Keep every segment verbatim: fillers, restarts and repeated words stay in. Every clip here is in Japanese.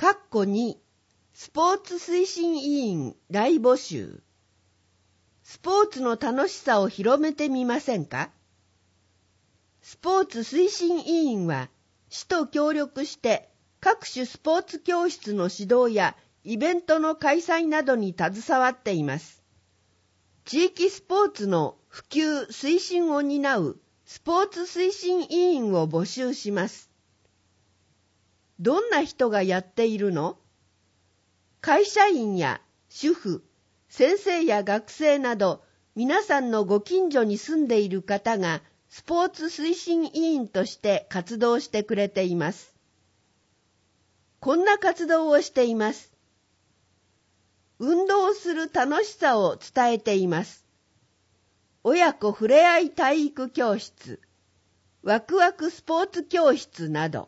括弧に、スポーツ推進委員大募集。スポーツの楽しさを広めてみませんか？スポーツ推進委員は、市と協力して各種スポーツ教室の指導やイベントの開催などに携わっています。地域スポーツの普及推進を担うスポーツ推進委員を募集します。どんな人がやっているの？会社員や主婦、先生や学生など皆さんのご近所に住んでいる方がスポーツ推進委員として活動してくれています。こんな活動をしています。運動する楽しさを伝えています。親子ふれあい体育教室、ワクワクスポーツ教室など、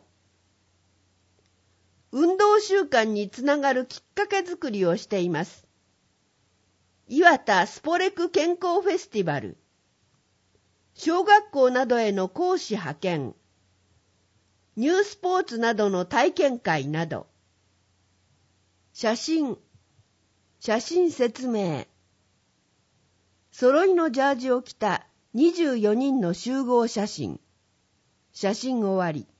運動習慣につながるきっかけづくりをしています。岩田スポレク健康フェスティバル、小学校などへの講師派遣、ニュースポーツなどの体験会など、写真、写真説明、揃いのジャージを着たにじゅうよにんの集合写真、写真終わり。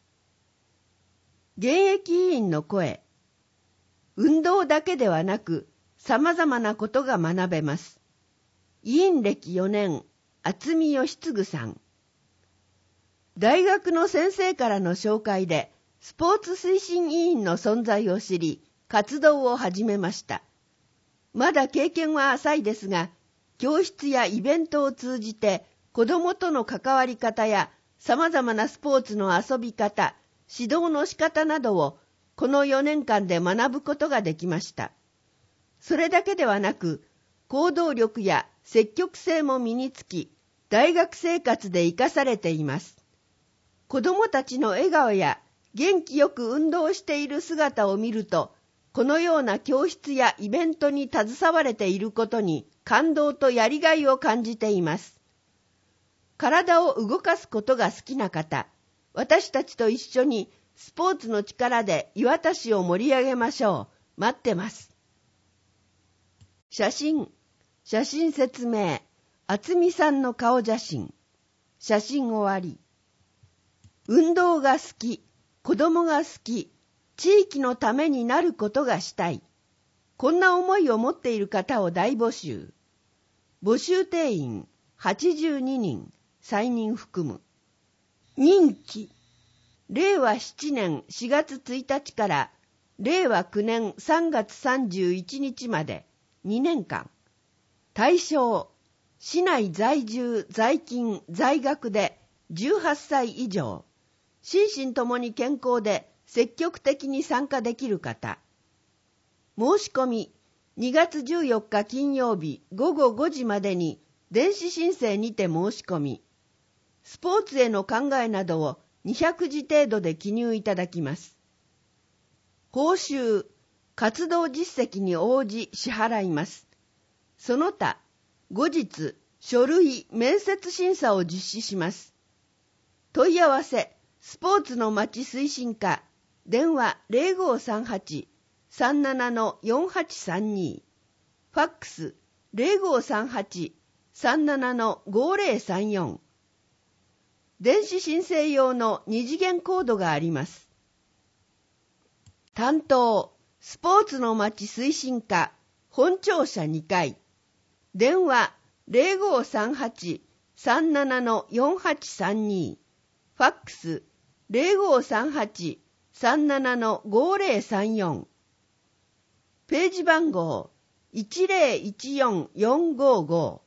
現役委員の声、運動だけではなく様々なことが学べます。委員歴よねん、渥美義嗣さん。大学の先生からの紹介でスポーツ推進委員の存在を知り、活動を始めました。まだ経験は浅いですが、教室やイベントを通じて子どもとの関わり方や様々なスポーツの遊び方、指導の仕方などをこのよねんかんで学ぶことができました。それだけではなく、行動力や積極性も身につき、大学生活で生かされています。子どもたちの笑顔や元気よく運動している姿を見ると、このような教室やイベントに携われていることに感動とやりがいを感じています。体を動かすことが好きな方、私たちと一緒にスポーツの力で磐田市を盛り上げましょう。待ってます。写真、写真説明、渥美さんの顔写真、写真終わり。運動が好き、子供が好き、地域のためになることがしたい。こんな思いを持っている方を大募集。募集定員はちじゅうににん、再任含む。任期、れいわななねんしがつついたちかられいわきゅうねんさんがつさんじゅういちにちまでにねんかん。対象、市内在住、在勤、在学でじゅうはっさい以上、心身ともに健康で積極的に参加できる方。申し込み、にがつじゅうよっか金曜日ごごごじまでに電子申請にて申し込み、スポーツへの考えなどをにひゃくじ程度で記入いただきます。報酬、活動実績に応じ支払います。その他、後日、書類、面接審査を実施します。問い合わせ、スポーツのまち推進課、電話 ゼロごさんはち さんなな よんはちさんに、ファックス ゼロごさんはち さんなな ごゼロさんよん、電子申請用の二次元コードがあります。担当、スポーツのまち推進課、本庁舎にかい、電話 ゼロごさんはち さんなな よんはちさんに、ファックス ゼロごさんはち さんなな ごゼロさんよん、ページ番号 いちゼロいちよんよんごご